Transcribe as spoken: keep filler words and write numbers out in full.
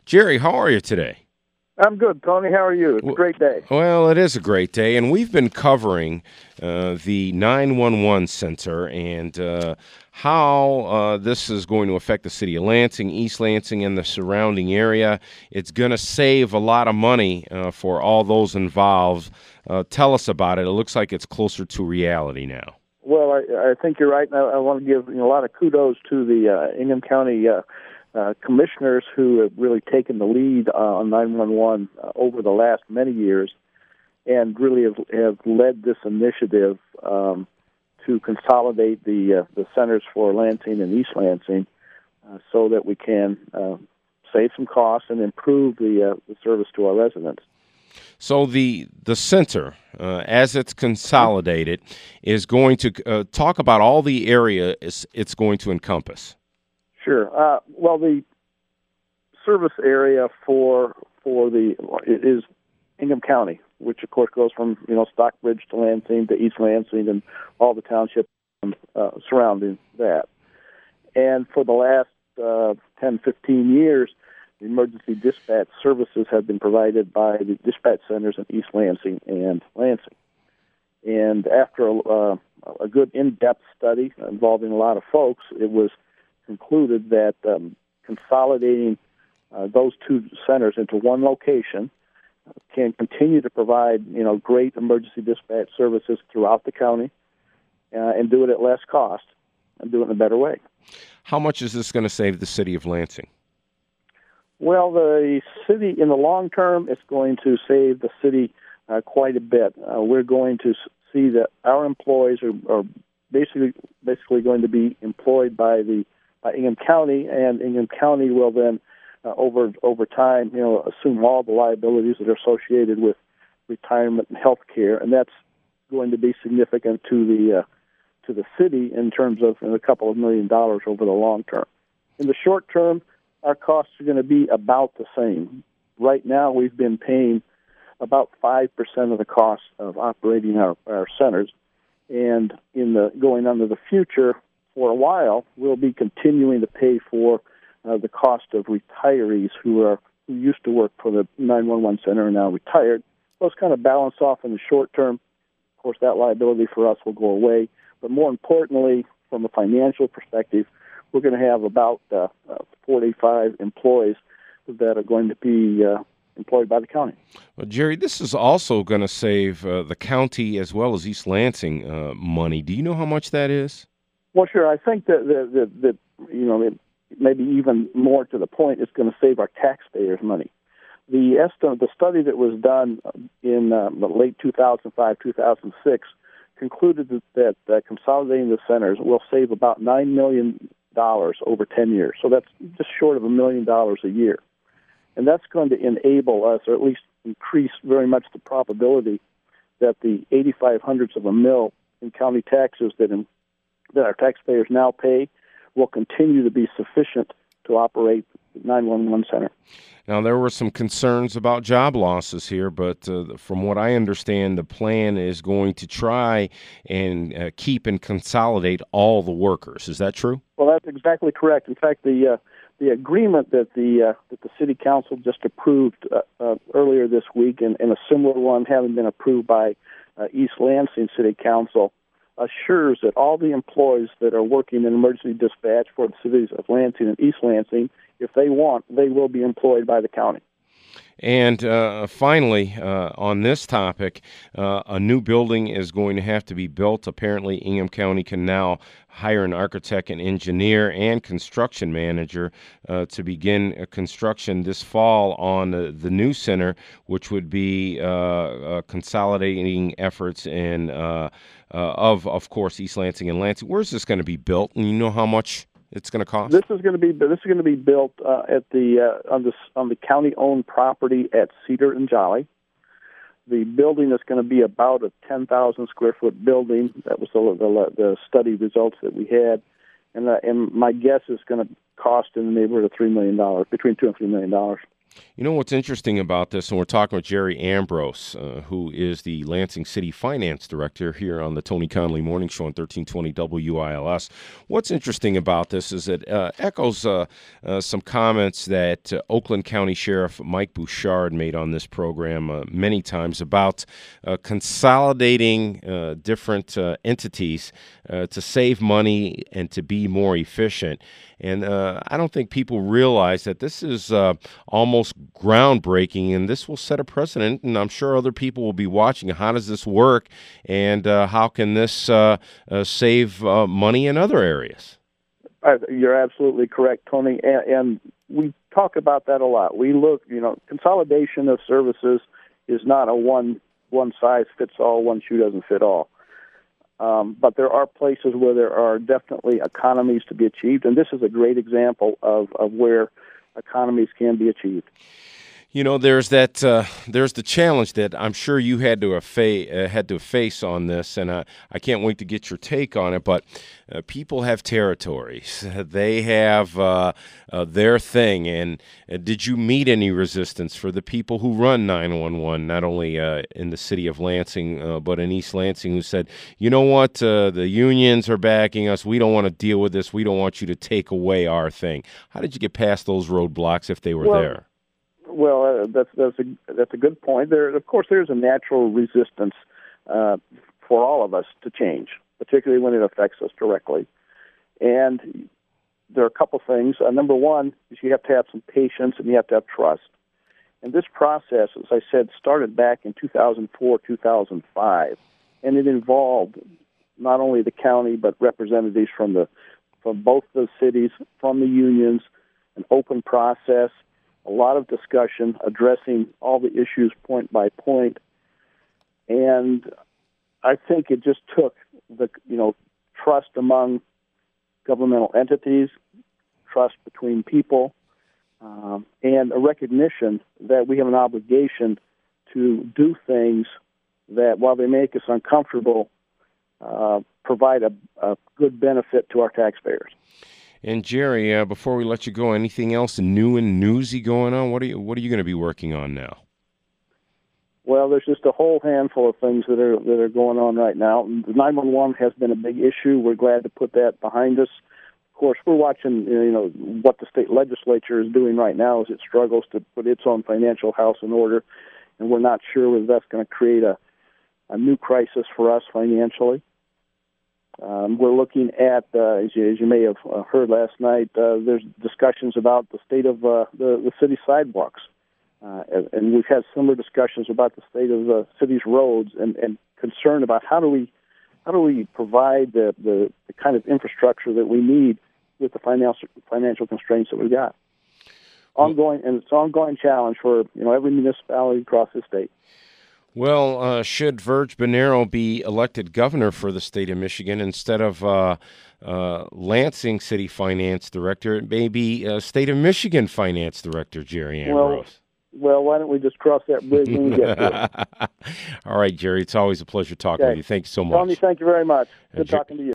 Jerry, how are you today? I'm good, Tony. How are you? It's a great day. Well, it is a great day, and we've been covering uh, the nine one one center and uh, how uh, this is going to affect the city of Lansing, East Lansing, and the surrounding area. It's going to save a lot of money uh, for all those involved. Uh, tell us about it. It looks like it's closer to reality now. Well, I, I think you're right, and I, I want to give you know, a lot of kudos to the uh, Ingham County uh, uh, commissioners who have really taken the lead uh, on nine one one uh, over the last many years and really have, have led this initiative um, to consolidate the uh, the centers for Lansing and East Lansing uh, so that we can uh, save some costs and improve the, uh, the service to our residents. So the the center, uh, as it's consolidated, is going to uh, talk about all the area it's, it's going to encompass. Sure. Uh, well, the service area for for the is Ingham County, which of course goes from you know Stockbridge to Lansing to East Lansing and all the townships uh, surrounding that. And for the last uh, ten, fifteen years, the emergency dispatch services have been provided by the dispatch centers in East Lansing and Lansing. And after a, uh, a good in-depth study involving a lot of folks, it was concluded that um, consolidating uh, those two centers into one location can continue to provide, you know, great emergency dispatch services throughout the county uh, and do it at less cost and do it in a better way. How much is this going to save the city of Lansing? Well, the city, in the long term, it's going to save the city uh, quite a bit. Uh, we're going to see that our employees are, are basically basically going to be employed by the by Ingham County, and Ingham County will then, uh, over over time, you know, assume all the liabilities that are associated with retirement and health care, and that's going to be significant to the uh, to the city in terms of you know, a couple of million dollars over the long term. In the short term, our costs are going to be about the same. Right now, we've been paying about five percent of the cost of operating our, our centers. And in the going on to the future, for a while, we'll be continuing to pay for uh, the cost of retirees who are who used to work for the nine one one center and now retired. Those kind of balance off in the short term. Of course, that liability for us will go away. But more importantly, from a financial perspective, we're going to have about uh, uh, forty-five employees that are going to be uh, employed by the county. Well, Jerry, this is also going to save uh, the county as well as East Lansing uh, money. Do you know how much that is? Well, sure. I think that, that, that, that you know, it, maybe even more to the point, it's going to save our taxpayers money. The estimate, the study that was done in uh, the late two thousand five, two thousand six concluded that, that uh, consolidating the centers will save about nine million dollars over ten years. So that's just short of a million dollars a year. And that's going to enable us, or at least increase very much the probability that the eighty-five hundredths of a mil in county taxes that in, that our taxpayers now pay will continue to be sufficient to operate the nine one one center. Now, there were some concerns about job losses here, but uh, from what I understand, the plan is going to try and uh, keep and consolidate all the workers. Is that true? Well, that's exactly correct. In fact, the uh, the agreement that the uh, that the city council just approved uh, uh, earlier this week, and, and a similar one having been approved by uh, East Lansing City Council, assures that all the employees that are working in emergency dispatch for the cities of Lansing and East Lansing, if they want, they will be employed by the county. And uh, finally, uh, on this topic, uh, a new building is going to have to be built. Apparently, Ingham County can now hire an architect, an engineer, and construction manager uh, to begin uh, construction this fall on uh, the new center, which would be uh, uh, consolidating efforts in, uh, uh, of, of course, East Lansing and Lansing. Where's this going to be built? And you know how much it's going to cost? This is going to be this is going to be built uh, at the uh, on the on the county-owned property at Cedar and Jolly. The building is going to be about a ten thousand square foot building. That was the, the the study results that we had, and uh, and my guess is going to cost in the neighborhood of three million dollars, between two and three million dollars. You know what's interesting about this, and we're talking with Jerry Ambrose, uh, who is the Lansing City Finance Director here on the Tony Conley Morning Show on thirteen twenty W I L S. What's interesting about this is it uh, echoes uh, uh, some comments that uh, Oakland County Sheriff Mike Bouchard made on this program uh, many times about uh, consolidating uh, different uh, entities uh, to save money and to be more efficient. And uh, I don't think people realize that this is uh, almost groundbreaking, and this will set a precedent, and I'm sure other people will be watching. How does this work, and uh, how can this uh, uh, save uh, money in other areas? Uh, you're absolutely correct, Tony, and, and we talk about that a lot. We look, you know, consolidation of services is not a one one size fits all, one shoe doesn't fit all. Um, but there are places where there are definitely economies to be achieved, and this is a great example of, of where economies can be achieved. You know, there's that. Uh, there's the challenge that I'm sure you had to fa- uh, had to face on this, and uh, I can't wait to get your take on it. But uh, people have territories; they have uh, uh, their thing. And uh, did you meet any resistance for the people who run nine one one, not only uh, in the city of Lansing, uh, but in East Lansing, who said, "You know what? Uh, the unions are backing us. We don't want to deal with this. We don't want you to take away our thing." How did you get past those roadblocks if they were well, there? Well, uh, that's that's a that's a good point. There, of course, there's a natural resistance uh, for all of us to change, particularly when it affects us directly. And there are a couple things. Uh, number one is you have to have some patience and you have to have trust. And this process, as I said, started back in two thousand four, two thousand five, and it involved not only the county but representatives from the from both the cities, from the unions, an open process. A lot of discussion addressing all the issues point by point, and I think it just took the you know trust among governmental entities, trust between people, um, and a recognition that we have an obligation to do things that, while they make us uncomfortable, uh, provide a, a good benefit to our taxpayers. And Jerry, uh, before we let you go, anything else new and newsy going on? What are you What are you going to be working on now? Well, there's just a whole handful of things that are that are going on right now. nine one one has been a big issue. We're glad to put that behind us. Of course, we're watching, you know, what the state legislature is doing right now as it struggles to put its own financial house in order, and we're not sure whether that's going to create a a new crisis for us financially. Um, we're looking at, uh, as, you, as you may have uh, heard last night, uh, there's discussions about the state of uh, the, the city sidewalks. Uh, and, and we've had similar discussions about the state of the city's roads and, and concern about how do we how do we provide the, the, the kind of infrastructure that we need with the financial financial constraints that we've got. Ongoing, and it's an ongoing challenge for you know every municipality across the state. Well, uh, should Verge Bonero be elected governor for the state of Michigan instead of uh, uh, Lansing City Finance Director, it may be uh, State of Michigan Finance Director Jerry Ambrose. Well, well, why don't we just cross that bridge when we get to it? All right, Jerry, it's always a pleasure talking Okay. with you. Thank you so much. Tony, thank you very much. Good Uh, Jer- talking to you.